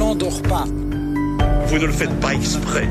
n'endort pas. Vous ne le faites pas exprès.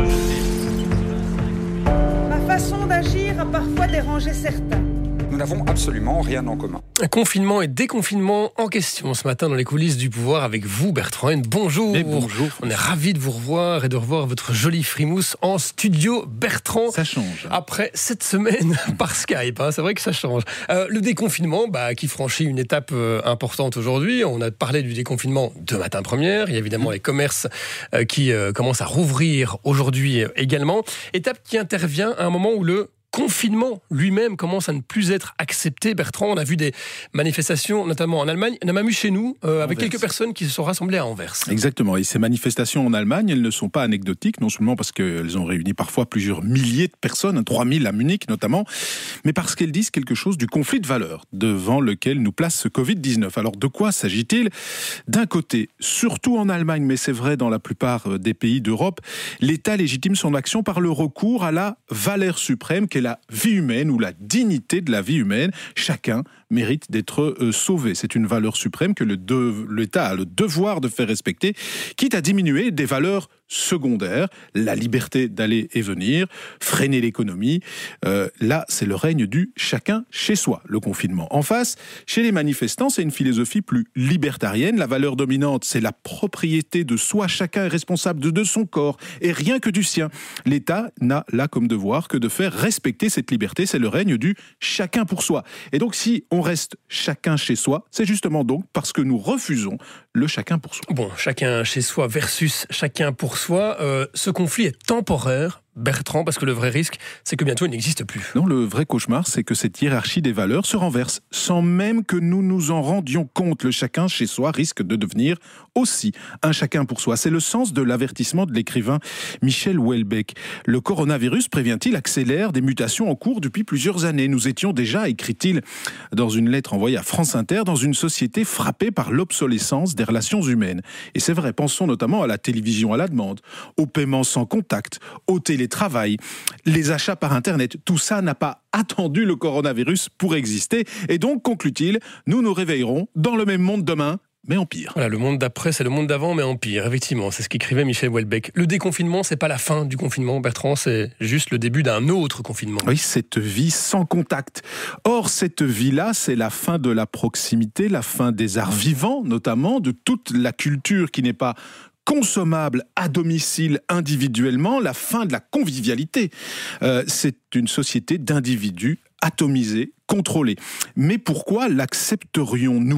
Ma façon d'agir a parfois dérangé certains. Nous n'avons absolument rien en commun. Confinement et déconfinement en question ce matin dans les coulisses du pouvoir avec vous, Bertrand Haine. Bonjour. Mais bonjour. On est ravis de vous revoir et de revoir votre jolie frimousse en studio. Bertrand, Ça change. après cette semaine par Skype, c'est vrai que ça change. Le déconfinement qui franchit une étape importante aujourd'hui. On a parlé du déconfinement de matin première. Il y a évidemment les commerces qui commencent à rouvrir aujourd'hui également. Étape qui intervient à un moment où le confinement lui-même commence à ne plus être accepté. Bertrand, on a vu des manifestations, notamment en Allemagne. Il y en a même eu chez nous, avec quelques personnes qui se sont rassemblées à Anvers. Exactement. Et ces manifestations en Allemagne, elles ne sont pas anecdotiques, non seulement parce qu'elles ont réuni parfois plusieurs milliers de personnes, 3000 à Munich notamment, mais parce qu'elles disent quelque chose du conflit de valeurs devant lequel nous place ce Covid-19. Alors de quoi s'agit-il ? D'un côté, surtout en Allemagne, mais c'est vrai dans la plupart des pays d'Europe, l'État légitime son action par le recours à la valeur suprême qu'est la vie humaine ou la dignité de la vie humaine. Chacun mérite d'être sauvé. C'est une valeur suprême que l'État a le devoir de faire respecter, quitte à diminuer des valeurs secondaires, la liberté d'aller et venir, freiner l'économie. Là, c'est le règne du chacun chez soi, le confinement. En face, chez les manifestants, c'est une philosophie plus libertarienne. La valeur dominante, c'est la propriété de soi. Chacun est responsable de son corps et rien que du sien. L'État n'a là comme devoir que de faire respecter cette liberté. C'est le règne du chacun pour soi. Et donc, si on reste chacun chez soi, c'est justement donc parce que nous refusons le chacun pour soi. Bon, chacun chez soi versus chacun pour soi. Ce conflit est temporaire, Bertrand, parce que le vrai risque, c'est que bientôt il n'existe plus. Non, le vrai cauchemar, c'est que cette hiérarchie des valeurs se renverse sans même que nous nous en rendions compte. Le chacun chez soi risque de devenir aussi un chacun pour soi. C'est le sens de l'avertissement de l'écrivain Michel Houellebecq. Le coronavirus, prévient-il, accélère des mutations en cours depuis plusieurs années. Nous étions déjà, écrit-il dans une lettre envoyée à France Inter, dans une société frappée par l'obsolescence des relations humaines. Et c'est vrai, pensons notamment à la télévision à la demande, au paiement sans contact, au télétravail, les achats par Internet. Tout ça n'a pas attendu le coronavirus pour exister. Et donc, conclut-il, nous nous réveillerons dans le même monde demain, mais en pire. Voilà, le monde d'après, c'est le monde d'avant, mais en pire. Effectivement, c'est ce qu'écrivait Michel Houellebecq. Le déconfinement, c'est pas la fin du confinement, Bertrand, c'est juste le début d'un autre confinement. Oui, cette vie sans contact. Or, cette vie-là, c'est la fin de la proximité, la fin des arts vivants, notamment, de toute la culture qui n'est pas consommable à domicile individuellement, la fin de la convivialité. C'est une société d'individus atomisés, contrôlés. Mais pourquoi l'accepterions-nous ?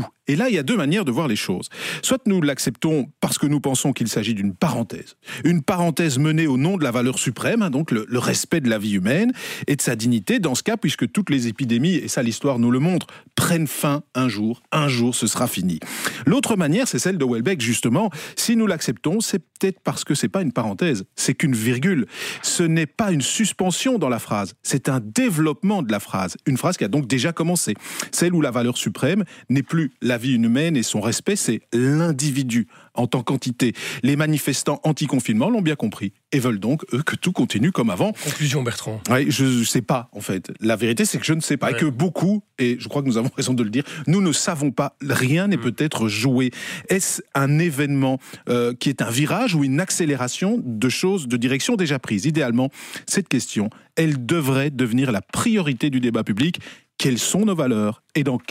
Et là, il y a deux manières de voir les choses. Soit nous l'acceptons parce que nous pensons qu'il s'agit d'une parenthèse. Une parenthèse menée au nom de la valeur suprême, donc le respect de la vie humaine et de sa dignité. Dans ce cas, puisque toutes les épidémies, et ça l'histoire nous le montre, prennent fin un jour ce sera fini. L'autre manière, c'est celle de Houellebecq, justement. Si nous l'acceptons, c'est peut-être parce que c'est pas une parenthèse, c'est qu'une virgule. Ce n'est pas une suspension dans la phrase, c'est un développement de la phrase. Une phrase qui a donc déjà commencé. Celle où la valeur suprême n'est plus la vie humaine et son respect, c'est l'individu en tant qu'entité. Les manifestants anti-confinement l'ont bien compris et veulent donc, eux, que tout continue comme avant. Conclusion, Bertrand. Oui, je ne sais pas, en fait. La vérité, c'est que je ne sais pas. Ouais. Et que beaucoup, et je crois que nous avons raison de le dire, nous ne savons pas. Rien n'est peut-être joué. Est-ce un événement qui est un virage ou une accélération de choses, de direction déjà prises ? Idéalement, cette question, elle devrait devenir la priorité du débat public. Quelles sont nos valeurs et dans